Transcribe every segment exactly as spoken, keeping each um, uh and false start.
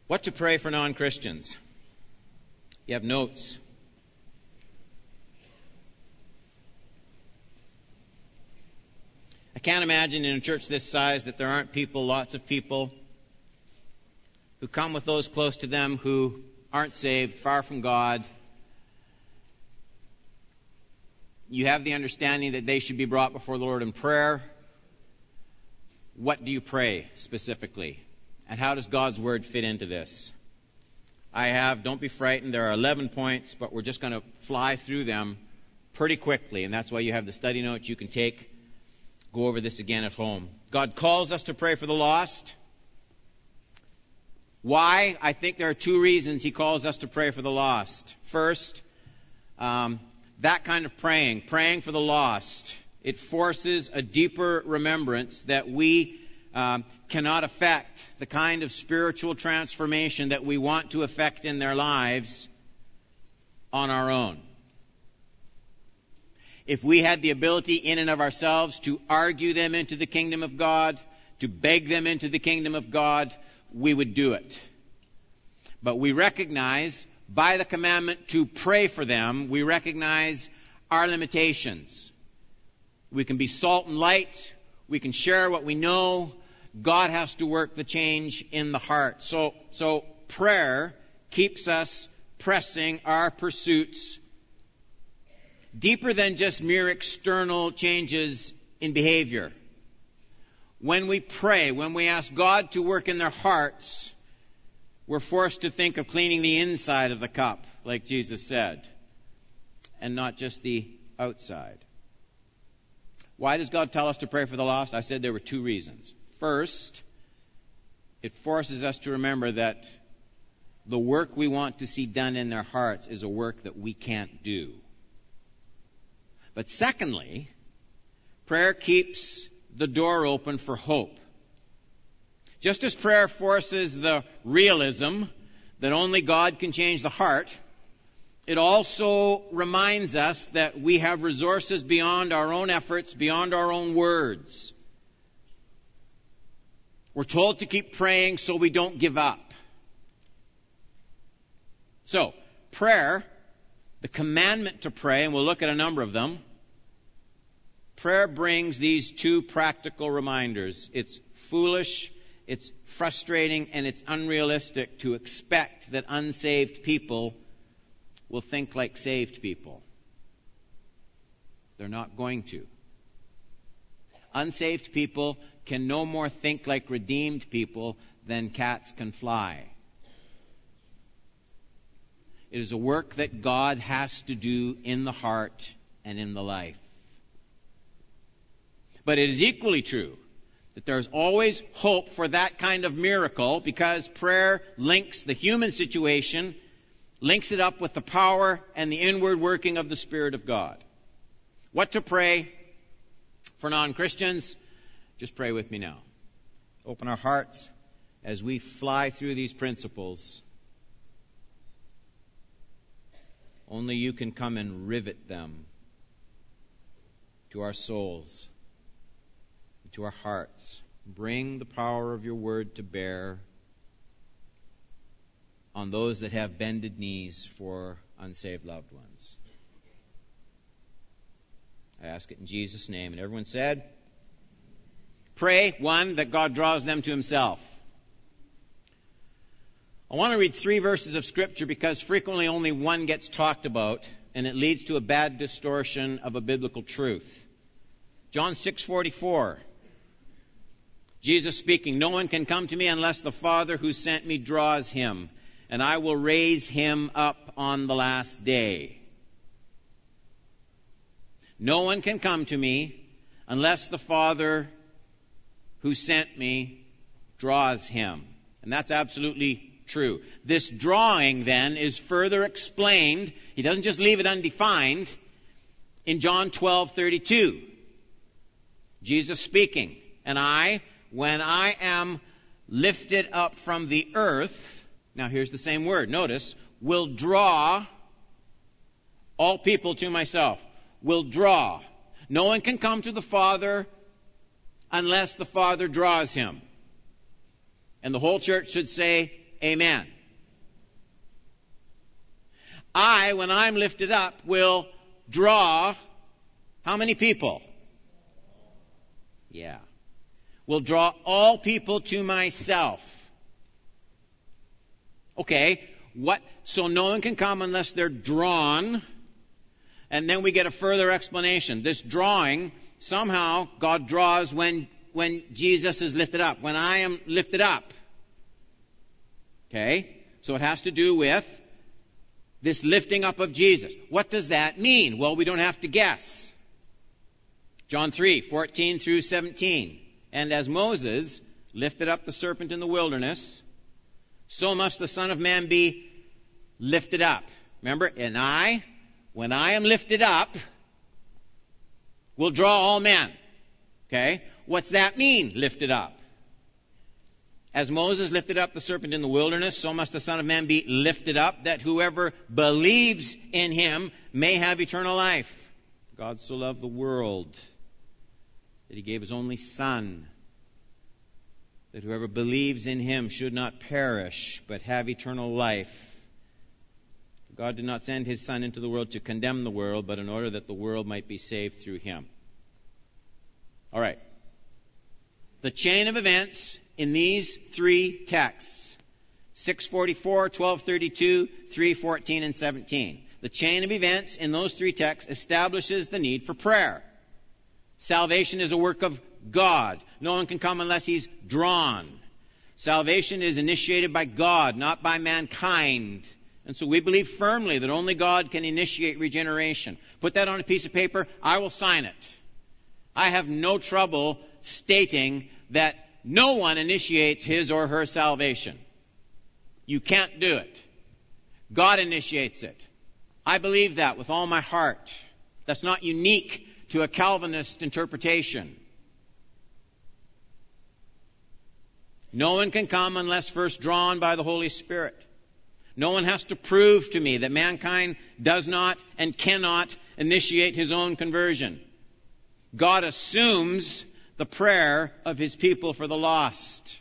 What to pray for non-Christians? You have notes. I can't imagine in a church this size that there aren't people, lots of people, who come with those close to them who aren't saved, far from God. You have the understanding that they should be brought before the Lord in prayer. What do you pray specifically? And how does God's Word fit into this? I have, don't be frightened, there are eleven points, but we're just going to fly through them pretty quickly, and that's why you have the study notes you can take. Go over this again at home. God calls us to pray for the lost. Why? I think there are two reasons He calls us to pray for the lost. First, um, that kind of praying, praying for the lost, it forces a deeper remembrance that we um, cannot affect the kind of spiritual transformation that we want to effect in their lives on our own. If we had the ability in and of ourselves to argue them into the kingdom of God, to beg them into the kingdom of God, we would do it. But we recognize, by the commandment to pray for them, we recognize our limitations. We can be salt and light. We can share what we know. God has to work the change in the heart. So, so prayer keeps us pressing our pursuits deeper than just mere external changes in behavior. When we pray, when we ask God to work in their hearts, we're forced to think of cleaning the inside of the cup, like Jesus said, and not just the outside. Why does God tell us to pray for the lost? I said there were two reasons. First, it forces us to remember that the work we want to see done in their hearts is a work that we can't do. But secondly, prayer keeps the door open for hope. Just as prayer forces the realism that only God can change the heart, it also reminds us that we have resources beyond our own efforts, beyond our own words. We're told to keep praying so we don't give up. So, prayer, the commandment to pray, and we'll look at a number of them, prayer brings these two practical reminders. It's foolish, it's frustrating, and it's unrealistic to expect that unsaved people will think like saved people. They're not going to. Unsaved people can no more think like redeemed people than cats can fly. It is a work that God has to do in the heart and in the life. But it is equally true that there's always hope for that kind of miracle, because prayer links the human situation, links it up with the power and the inward working of the Spirit of God. What to pray for non-Christians? Just pray with me now. Open our hearts as we fly through these principles. Only you can come and rivet them to our souls, to our hearts. Bring the power of your word to bear on those that have bended knees for unsaved loved ones. I ask it in Jesus' name. And everyone said, pray, one, that God draws them to himself. I want to read three verses of Scripture because frequently only one gets talked about, and it leads to a bad distortion of a biblical truth. John six forty-four. Jesus speaking, no one can come to me unless the Father who sent me draws him, and I will raise him up on the last day. No one can come to me unless the Father who sent me draws him. And that's absolutely true. This drawing, then, is further explained. He doesn't just leave it undefined. In John twelve thirty-two, Jesus speaking, and I, when I am lifted up from the earth, now here's the same word, notice, will draw all people to myself. Will draw. No one can come to the Father unless the Father draws him. And the whole church should say, amen. I, when I'm lifted up, will draw how many people? Yeah. Will draw all people to myself. Okay, what? So no one can come unless they're drawn. And then we get a further explanation. This drawing, somehow God draws when, when Jesus is lifted up. When I am lifted up. Okay, so it has to do with this lifting up of Jesus. What does that mean? Well, we don't have to guess. John three, fourteen through seventeen. And as Moses lifted up the serpent in the wilderness, so must the Son of Man be lifted up. Remember, and I, when I am lifted up, will draw all men. Okay? What's that mean, lifted up? As Moses lifted up the serpent in the wilderness, so must the Son of Man be lifted up, that whoever believes in him may have eternal life. God so loved the world that he gave his only Son, that whoever believes in him should not perish, but have eternal life. God did not send his Son into the world to condemn the world, but in order that the world might be saved through him. All right. The chain of events in these three texts, six forty-four, twelve thirty-two, three fourteen, and seventeen. The chain of events in those three texts establishes the need for prayer. Salvation is a work of God. No one can come unless he's drawn. Salvation is initiated by God, not by mankind. And so we believe firmly that only God can initiate regeneration. Put that on a piece of paper, I will sign it. I have no trouble stating that no one initiates his or her salvation. You can't do it. God initiates it. I believe that with all my heart. That's not unique to a Calvinist interpretation. No one can come unless first drawn by the Holy Spirit. No one has to prove to me that mankind does not and cannot initiate his own conversion. God assumes the prayer of his people for the lost.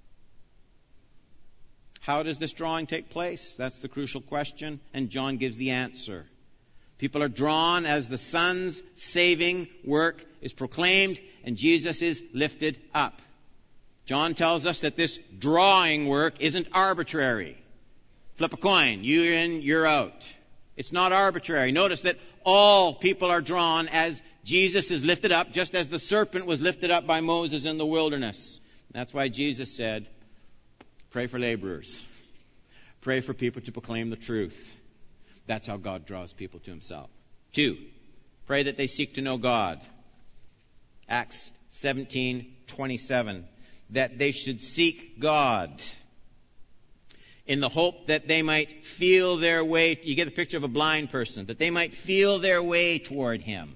How does this drawing take place? That's the crucial question, and John gives the answer. People are drawn as the Son's saving work is proclaimed and Jesus is lifted up. John tells us that this drawing work isn't arbitrary. Flip a coin, you're in, you're out. It's not arbitrary. Notice that all people are drawn as Jesus is lifted up, just as the serpent was lifted up by Moses in the wilderness. That's why Jesus said, pray for laborers. Pray for people to proclaim the truth. That's how God draws people to himself. Two, pray that they seek to know God. Acts seventeen twenty-seven. That they should seek God in the hope that they might feel their way. You get the picture of a blind person. That they might feel their way toward him.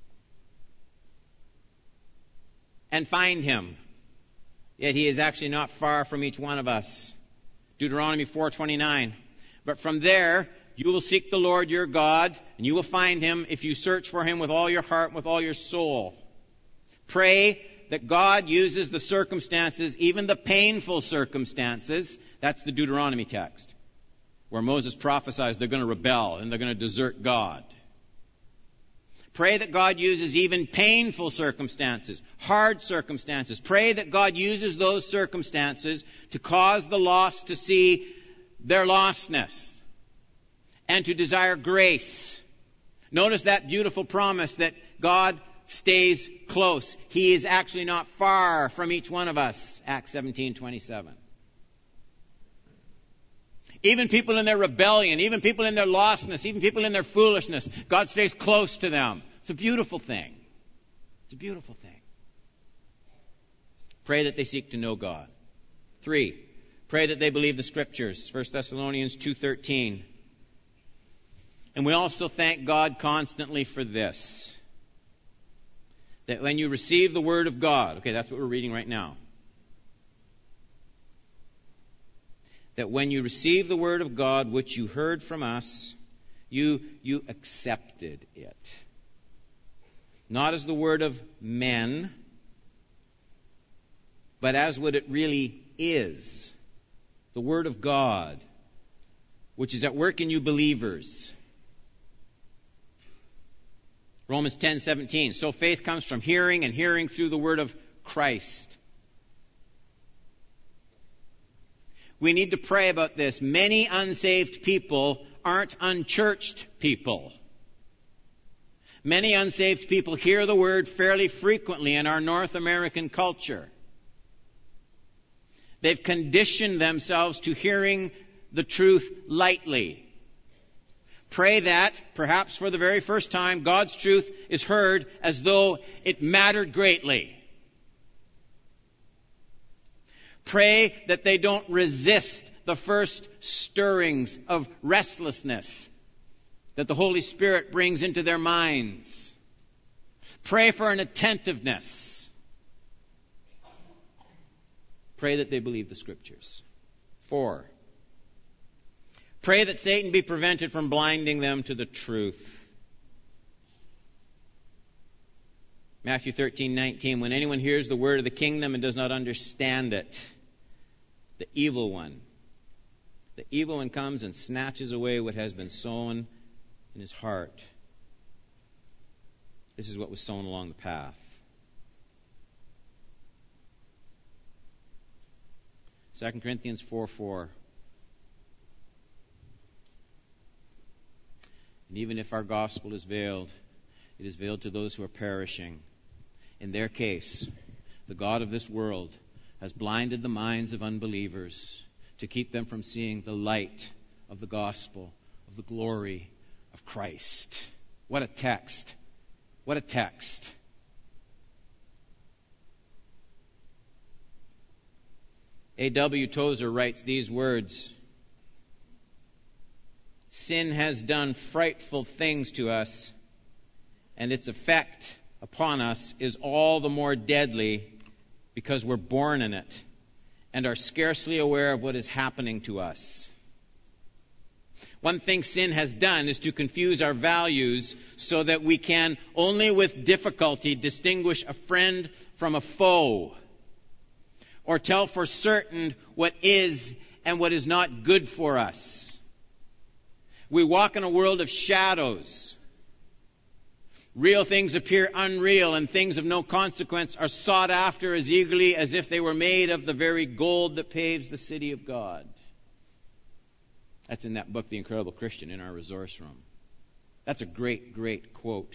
And find him. Yet he is actually not far from each one of us. Deuteronomy four twenty-nine. But from there, you will seek the Lord your God, and you will find him if you search for him with all your heart and with all your soul. Pray that God uses the circumstances, even the painful circumstances. That's the Deuteronomy text, where Moses prophesies they're going to rebel and they're going to desert God. Pray that God uses even painful circumstances, hard circumstances. Pray that God uses those circumstances to cause the lost to see their lostness and to desire grace. Notice that beautiful promise that God stays close. He is actually not far from each one of us. Acts seventeen twenty-seven. Even people in their rebellion, even people in their lostness, even people in their foolishness, God stays close to them. It's a beautiful thing. It's a beautiful thing. Pray that they seek to know God. Three, pray that they believe the Scriptures. First Thessalonians two thirteen. And we also thank God constantly for this. That when you receive the Word of God, okay, that's what we're reading right now. That when you receive the Word of God, which you heard from us, you, you accepted it. Not as the word of men, but as what it really is. the Word of God, which is at work in you believers. Romans ten seventeen. So faith comes from hearing, and hearing through the word of Christ. We need to pray about this. Many unsaved people aren't unchurched people. Many unsaved people hear the word fairly frequently in our North American culture. They've conditioned themselves to hearing the truth lightly. Pray that, perhaps for the very first time, God's truth is heard as though it mattered greatly. Pray that they don't resist the first stirrings of restlessness that the Holy Spirit brings into their minds. Pray for an attentiveness. Pray that they believe the Scriptures. Four. Pray that Satan be prevented from blinding them to the truth. Matthew thirteen nineteen. When anyone hears the word of the kingdom and does not understand it, the evil one, the evil one comes and snatches away what has been sown in his heart. This is what was sown along the path. Second Corinthians four four. And even if our gospel is veiled, it is veiled to those who are perishing. In their case, the God of this world has blinded the minds of unbelievers to keep them from seeing the light of the gospel, of the glory of Christ. What a text. What a text. A W Tozer writes these words: sin has done frightful things to us, and its effect upon us is all the more deadly because we're born in it and are scarcely aware of what is happening to us. One thing sin has done is to confuse our values so that we can only with difficulty distinguish a friend from a foe, or tell for certain what is and what is not good for us. We walk in a world of shadows. Real things appear unreal, and things of no consequence are sought after as eagerly as if they were made of the very gold that paves the city of God. That's in that book, The Incredible Christian, in our resource room. That's a great, great quote.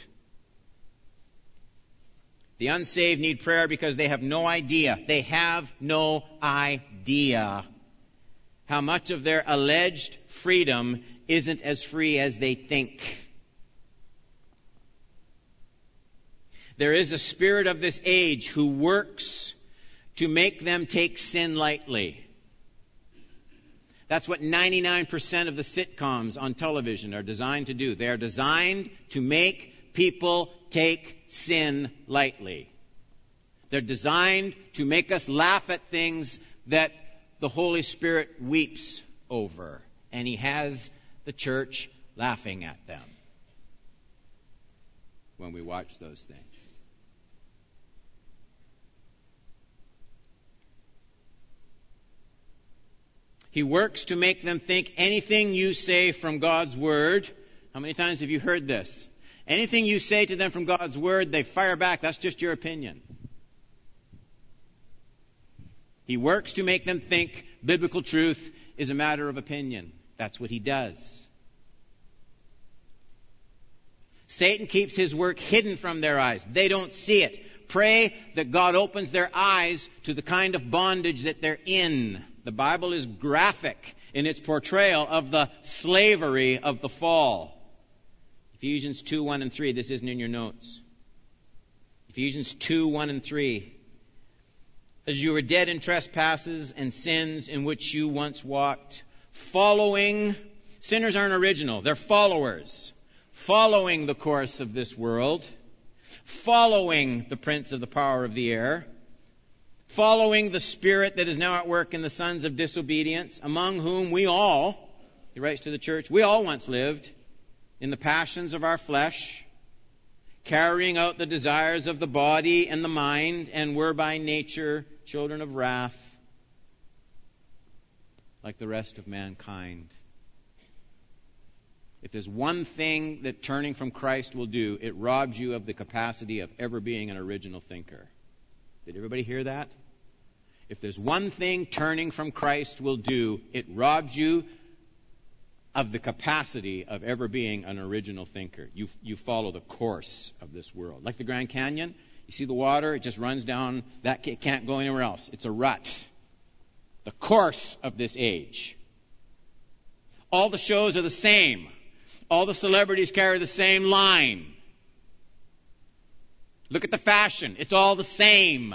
The unsaved need prayer because they have no idea. They have no idea how much of their alleged freedom isn't as free as they think. There is a spirit of this age who works to make them take sin lightly. That's what ninety-nine percent of the sitcoms on television are designed to do. They are designed to make people take sin lightly. They're designed to make us laugh at things that the Holy Spirit weeps over. And He has the church laughing at them when we watch those things. He works to make them think anything you say from God's Word. How many times have you heard this? Anything you say to them from God's Word, they fire back, that's just your opinion. He works to make them think biblical truth is a matter of opinion. That's what he does. Satan keeps his work hidden from their eyes. They don't see it. Pray that God opens their eyes to the kind of bondage that they're in. The Bible is graphic in its portrayal of the slavery of the fall. Ephesians two, one and three. This isn't in your notes. Ephesians two, one and three. As you were dead in trespasses and sins in which you once walked, following, sinners aren't original, they're followers, following the course of this world, following the prince of the power of the air, following the spirit that is now at work in the sons of disobedience, among whom we all, he writes to the church, we all once lived in the passions of our flesh, carrying out the desires of the body and the mind, and were by nature children of wrath, like the rest of mankind. If there's one thing that turning from Christ will do, it robs you of the capacity of ever being an original thinker. Did everybody hear that? If there's one thing turning from Christ will do, it robs you of the capacity of ever being an original thinker. You, you follow the course of this world. Like the Grand Canyon, you see the water, it just runs down, that it can't go anywhere else. It's a rut. The course of this age. All the shows are the same. All the celebrities carry the same line. Look at the fashion. It's all the same.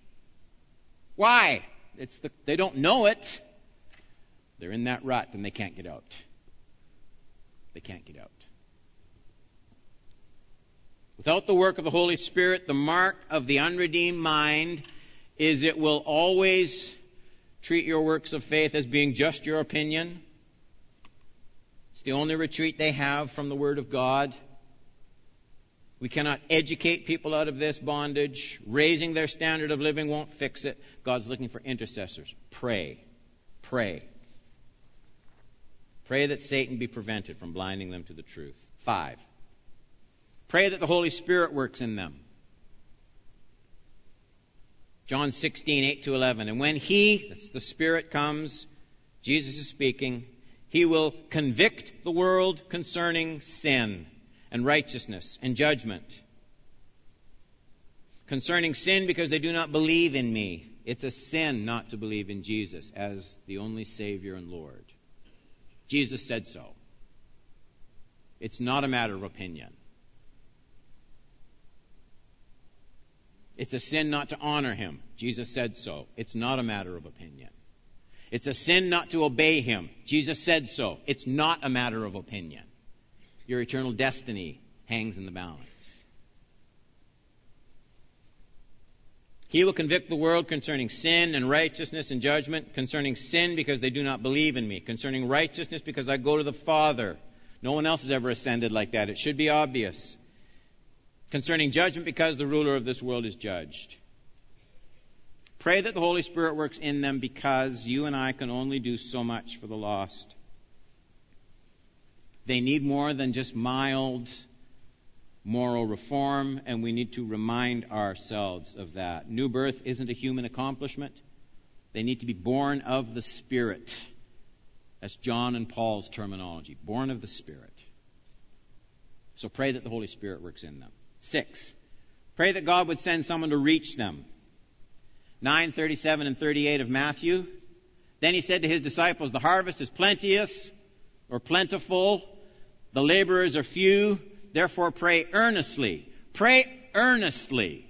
Why? It's the, they don't know it. They're in that rut and they can't get out. They can't get out. Without the work of the Holy Spirit, the mark of the unredeemed mind is it will always treat your works of faith as being just your opinion. It's the only retreat they have from the Word of God. We cannot educate people out of this bondage. Raising their standard of living won't fix it. God's looking for intercessors. Pray. Pray. Pray that Satan be prevented from blinding them to the truth. Five. Pray that the Holy Spirit works in them. John sixteen, eight to eleven. And when He, that's the Spirit, comes, Jesus is speaking, He will convict the world concerning sin and righteousness and judgment. Concerning sin because they do not believe in me. It's a sin not to believe in Jesus as the only Savior and Lord. Jesus said so. It's not a matter of opinion. It's a sin not to honor Him. Jesus said so. It's not a matter of opinion. It's a sin not to obey Him. Jesus said so. It's not a matter of opinion. Your eternal destiny hangs in the balance. He will convict the world concerning sin and righteousness and judgment. Concerning sin because they do not believe in me. Concerning righteousness because I go to the Father. No one else has ever ascended like that. It should be obvious. Concerning judgment because the ruler of this world is judged. Pray that the Holy Spirit works in them because you and I can only do so much for the lost. They need more than just mild moral reform, and we need to remind ourselves of that. New birth isn't a human accomplishment. They need to be born of the Spirit. That's John and Paul's terminology. Born of the Spirit. So pray that the Holy Spirit works in them. Six, pray that God would send someone to reach them. nine, thirty-seven and thirty-eight of Matthew. Then He said to His disciples, the harvest is plenteous or plentiful. The laborers are few. Therefore pray earnestly. Pray earnestly.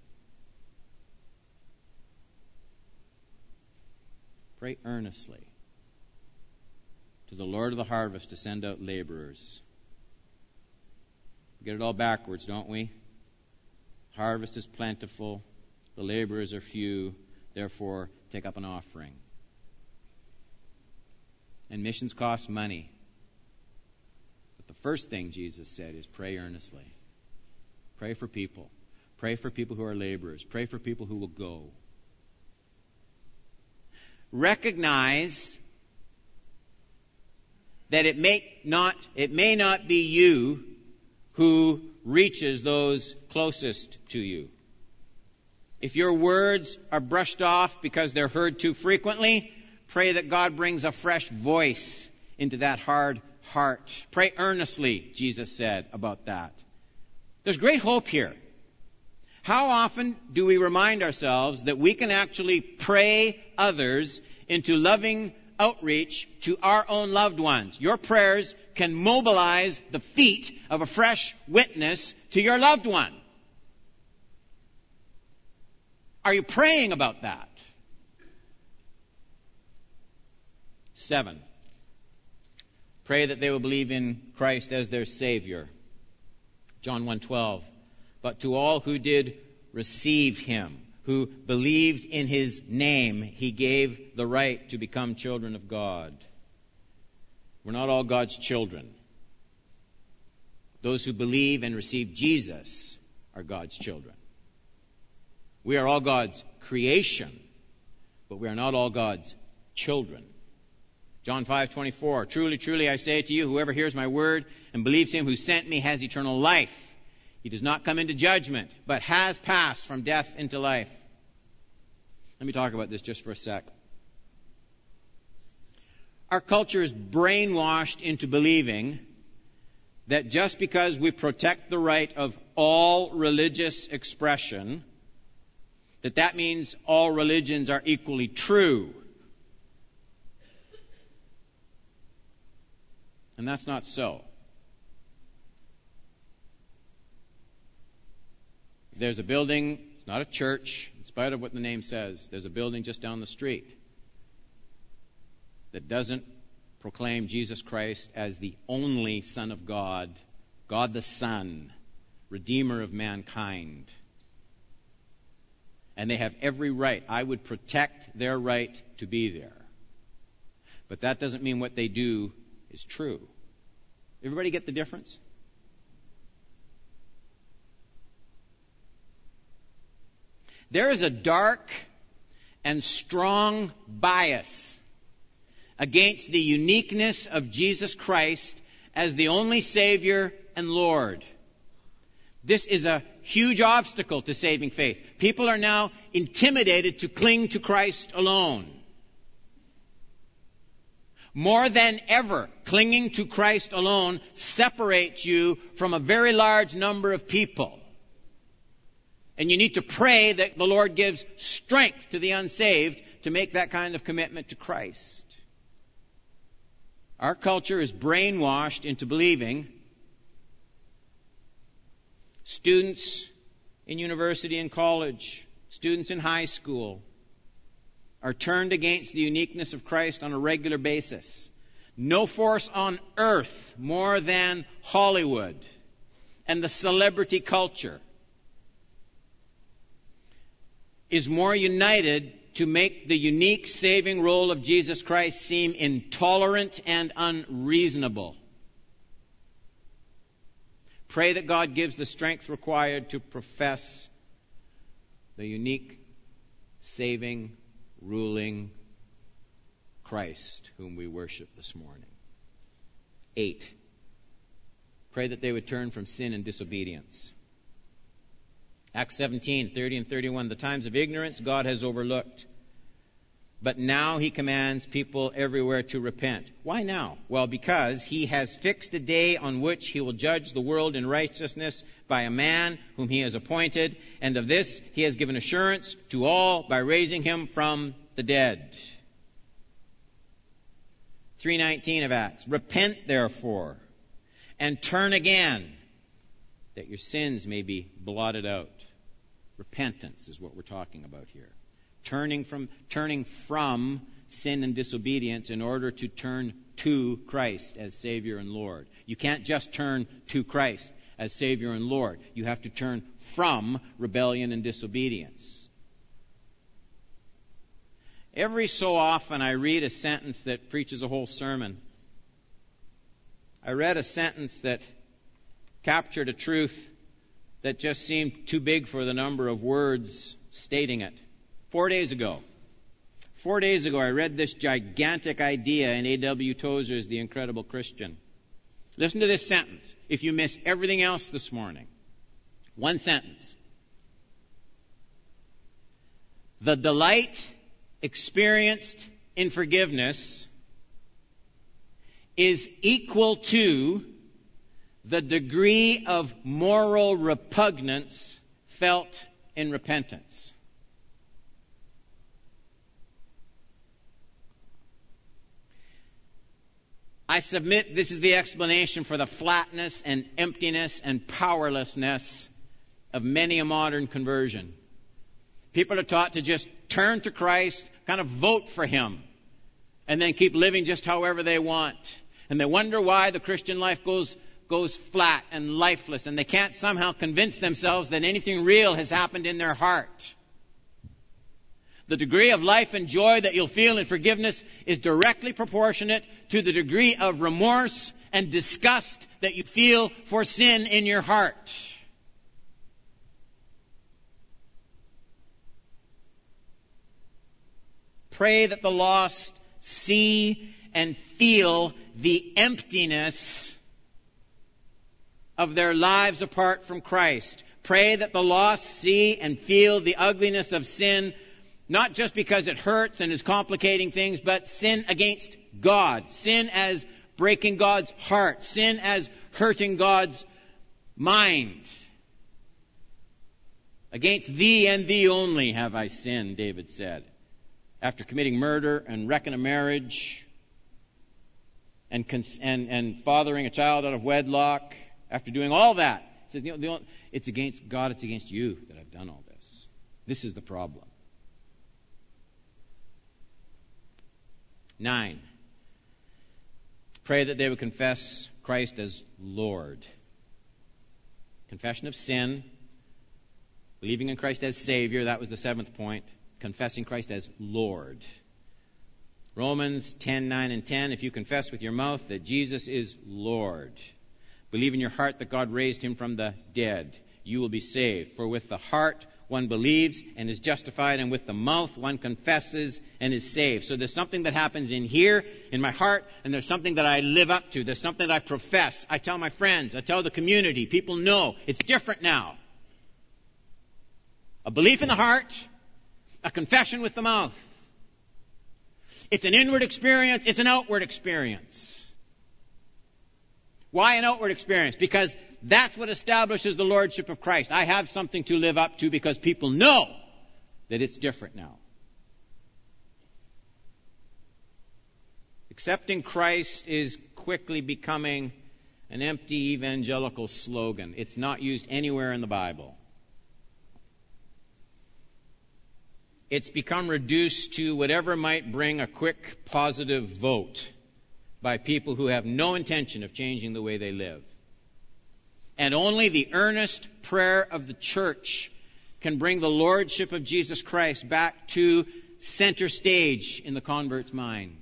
Pray earnestly to the Lord of the harvest to send out laborers. We get it all backwards, don't we? Harvest is plentiful. The laborers are few. Therefore, take up an offering. And missions cost money. But the first thing Jesus said is pray earnestly. Pray for people. Pray for people who are laborers. Pray for people who will go. Recognize that it may not, it may not be you who reaches those closest to you. If your words are brushed off because they're heard too frequently, pray that God brings a fresh voice into that hard heart. Pray earnestly, Jesus said about that. There's great hope here. How often do we remind ourselves that we can actually pray others into loving outreach to our own loved ones? Your prayers can mobilize the feet of a fresh witness to your loved one. Are you praying about that? Seven, pray that they will believe in Christ as their Savior. John one twelve, but to all who did receive Him, who believed in His name, He gave the right to become children of God. We're not all God's children. Those who believe and receive Jesus are God's children. We are all God's creation, but we are not all God's children. John five twenty-four, truly, truly, I say to you, whoever hears my word and believes him who sent me has eternal life. He does not come into judgment, but has passed from death into life. Let me talk about this just for a sec. Our culture is brainwashed into believing that just because we protect the right of all religious expression, that that means all religions are equally true. And that's not so. There's a building, it's not a church, in spite of what the name says. There's a building just down the street that doesn't proclaim Jesus Christ as the only Son of God, God the Son, Redeemer of mankind. And they have every right. I would protect their right to be there. But that doesn't mean what they do is true. Everybody get the difference? There is a dark and strong bias against the uniqueness of Jesus Christ as the only Savior and Lord. This is a huge obstacle to saving faith. People are now intimidated to cling to Christ alone. More than ever, clinging to Christ alone separates you from a very large number of people. And you need to pray that the Lord gives strength to the unsaved to make that kind of commitment to Christ. Our culture is brainwashed into believing students in university and college, students in high school, are turned against the uniqueness of Christ on a regular basis. No force on earth more than Hollywood and the celebrity culture is more united to make the unique saving role of Jesus Christ seem intolerant and unreasonable. Pray that God gives the strength required to profess the unique, saving, ruling Christ whom we worship this morning. Eight, pray that they would turn from sin and disobedience. Acts seventeen, thirty and thirty-one, the times of ignorance God has overlooked. But now he commands people everywhere to repent. Why now? Well, because he has fixed a day on which he will judge the world in righteousness by a man whom he has appointed. And of this he has given assurance to all by raising him from the dead. three nineteen of Acts. Repent therefore and turn again, that your sins may be blotted out. Repentance is what we're talking about here. Turning from, turning from sin and disobedience in order to turn to Christ as Savior and Lord. You can't just turn to Christ as Savior and Lord. You have to turn from rebellion and disobedience. Every so often I read a sentence that preaches a whole sermon. I read a sentence that captured a truth that just seemed too big for the number of words stating it. Four days ago. Four days ago, I read this gigantic idea in A W Tozer's The Incredible Christian. Listen to this sentence. If you miss everything else this morning, one sentence. The delight experienced in forgiveness is equal to the degree of moral repugnance felt in repentance. I submit this is the explanation for the flatness and emptiness and powerlessness of many a modern conversion. People are taught to just turn to Christ, kind of vote for Him, and then keep living just however they want. And they wonder why the Christian life goes goes flat and lifeless, and they can't somehow convince themselves that anything real has happened in their heart. The degree of life and joy that you'll feel in forgiveness is directly proportionate to the degree of remorse and disgust that you feel for sin in your heart. Pray that the lost see and feel the emptiness of their lives apart from Christ. Pray that the lost see and feel the ugliness of sin, not just because it hurts and is complicating things, but sin against God. Sin as breaking God's heart. Sin as hurting God's mind. Against thee and thee only have I sinned, David said. After committing murder and wrecking a marriage and, cons- and, and fathering a child out of wedlock, after doing all that, he says, you know, the only, it's against God, it's against you that I've done all this. This is the problem. Nine, pray that they would confess Christ as Lord. Confession of sin, believing in Christ as Savior, that was the seventh point. Confessing Christ as Lord. Romans ten, nine, and ten, if you confess with your mouth that Jesus is Lord, believe in your heart that God raised him from the dead, you will be saved. For with the heart one believes and is justified, and with the mouth one confesses and is saved. So there's something that happens in here, in my heart, and there's something that I live up to. There's something that I profess. I tell my friends, I tell the community. People know it's different now. A belief in the heart, a confession with the mouth. It's an inward experience, it's an outward experience. Why an outward experience? Because that's what establishes the lordship of Christ. I have something to live up to because people know that it's different now. Accepting Christ is quickly becoming an empty evangelical slogan. It's not used anywhere in the Bible. It's become reduced to whatever might bring a quick positive vote by people who have no intention of changing the way they live. And only the earnest prayer of the church can bring the lordship of Jesus Christ back to center stage in the convert's mind.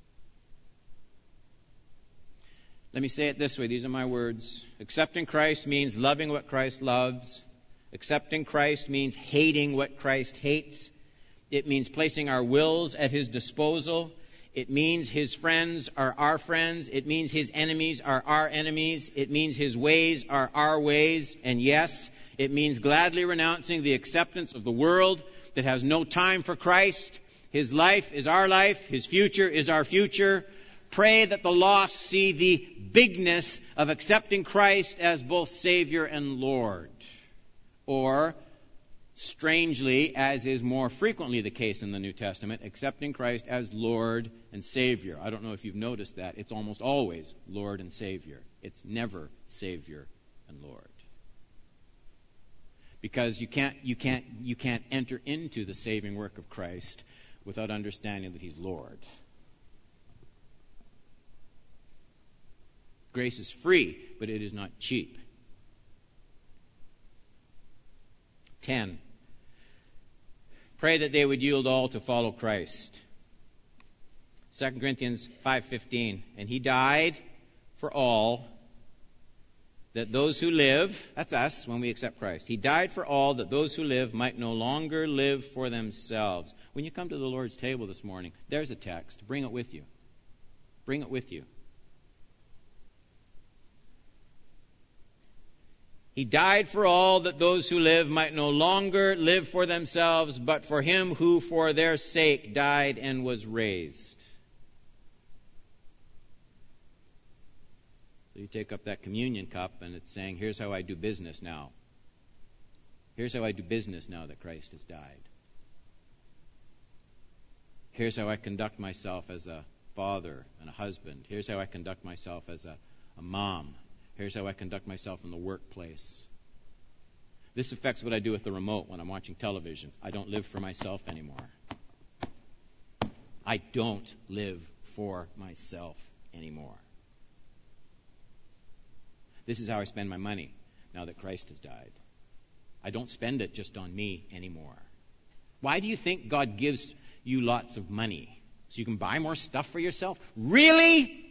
Let me say it this way. These are my words. Accepting Christ means loving what Christ loves. Accepting Christ means hating what Christ hates. It means placing our wills at his disposal. It means his friends are our friends. It means his enemies are our enemies. It means his ways are our ways. And yes, it means gladly renouncing the acceptance of the world that has no time for Christ. His life is our life. His future is our future. Pray that the lost see the bigness of accepting Christ as both Savior and Lord. Or, strangely, as is more frequently the case in the New Testament, accepting Christ as Lord and Savior. I don't know if you've noticed that. It's almost always Lord and Savior. It's never Savior and Lord. Because you can't, you can't, you can't enter into the saving work of Christ without understanding that he's Lord. Grace is free, but it is not cheap. Ten. Pray that they would yield all to follow Christ. Second Corinthians five fifteen. And he died for all, that those who live, that's us when we accept Christ. He died for all, that those who live might no longer live for themselves. When you come to the Lord's table this morning, there's a text. Bring it with you. Bring it with you. He died for all, that those who live might no longer live for themselves, but for him who for their sake died and was raised. So you take up that communion cup and it's saying, here's how I do business now. Here's how I do business now that Christ has died. Here's how I conduct myself as a father and a husband. Here's how I conduct myself as a, a mom. Here's how I conduct myself in the workplace. This affects what I do with the remote when I'm watching television. I don't live for myself anymore. I don't live for myself anymore. This is how I spend my money now that Christ has died. I don't spend it just on me anymore. Why do you think God gives you lots of money? So you can buy more stuff for yourself? Really?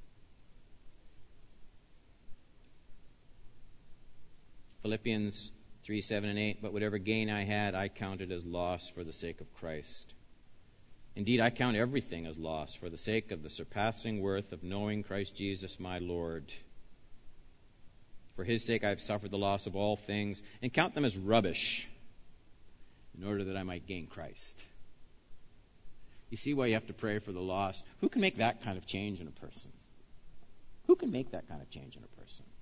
Philippians three, seven, and eight. But whatever gain I had, I counted as loss for the sake of Christ. Indeed, I count everything as loss for the sake of the surpassing worth of knowing Christ Jesus my Lord. For his sake I have suffered the loss of all things, and count them as rubbish, in order that I might gain Christ. You see why you have to pray for the lost? Who can make that kind of change in a person? Who can make that kind of change in a person?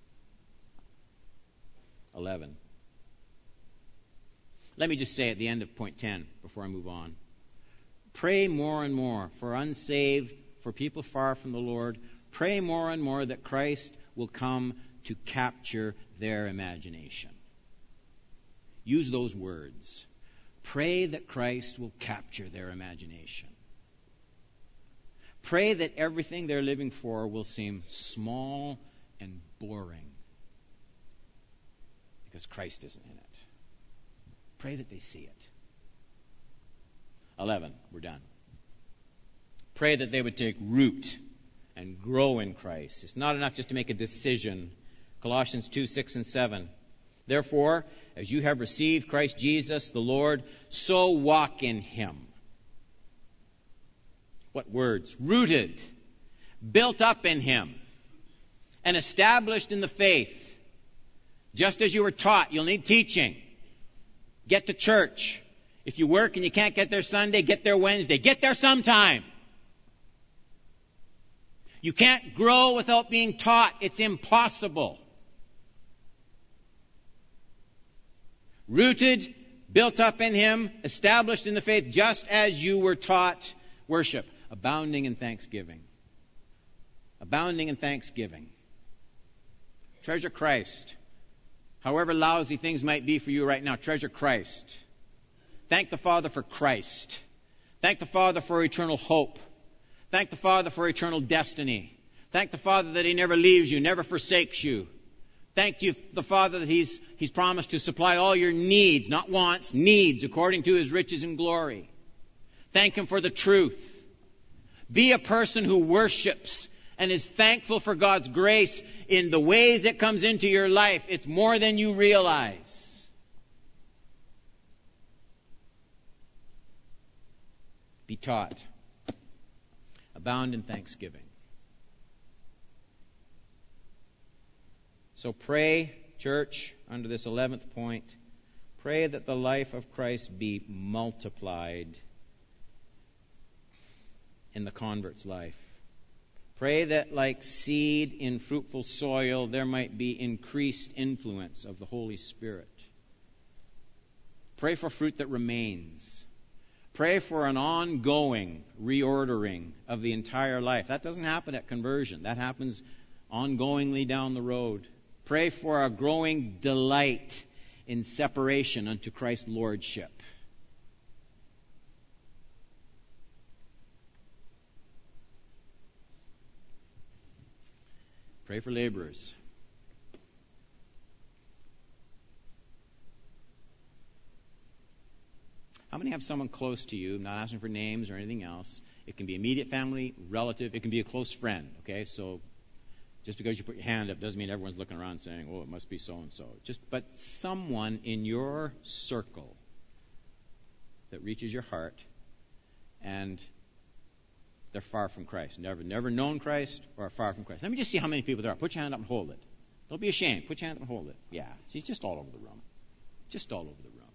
eleven. Let me just say at the end of point ten, before I move on. Pray more and more for unsaved, for people far from the Lord. Pray more and more that Christ will come to capture their imagination. Use those words. Pray that Christ will capture their imagination. Pray that everything they're living for will seem small and boring because Christ isn't in it. Pray that they see it. eleven, we're done. Pray that they would take root and grow in Christ. It's not enough just to make a decision. Colossians two, six, and seven. Therefore, as you have received Christ Jesus the Lord, so walk in him. What words? Rooted, built up in him, and established in the faith. Just as you were taught, you'll need teaching. Get to church. If you work and you can't get there Sunday, get there Wednesday. Get there sometime. You can't grow without being taught. It's impossible. Rooted, built up in him, established in the faith, just as you were taught. Worship, abounding in thanksgiving. Abounding in thanksgiving. Treasure Christ. However lousy things might be for you right now, treasure Christ. Thank the Father for Christ. Thank the Father for eternal hope. Thank the Father for eternal destiny. Thank the Father that he never leaves you, never forsakes you. Thank you, the Father, that he's, he's promised to supply all your needs, not wants, needs, according to his riches and glory. Thank him for the truth. Be a person who worships and is thankful for God's grace in the ways it comes into your life. It's more than you realize. Be taught. Abound in thanksgiving. So pray, church, under this eleventh point, pray that the life of Christ be multiplied in the convert's life. Pray that like seed in fruitful soil, there might be increased influence of the Holy Spirit. Pray for fruit that remains. Pray for an ongoing reordering of the entire life. That doesn't happen at conversion. That happens ongoingly down the road. Pray for a growing delight in separation unto Christ's lordship. Pray for laborers. How many have someone close to you? I'm not asking for names or anything else. It can be immediate family, relative. It can be a close friend. Okay, so just because you put your hand up doesn't mean everyone's looking around saying, "Oh, it must be so and so." Just, but someone in your circle that reaches your heart, and they're far from Christ. Never, never known Christ or are far from Christ. Let me just see how many people there are. Put your hand up and hold it. Don't be ashamed. Put your hand up and hold it. Yeah. See, it's just all over the room. Just all over the room.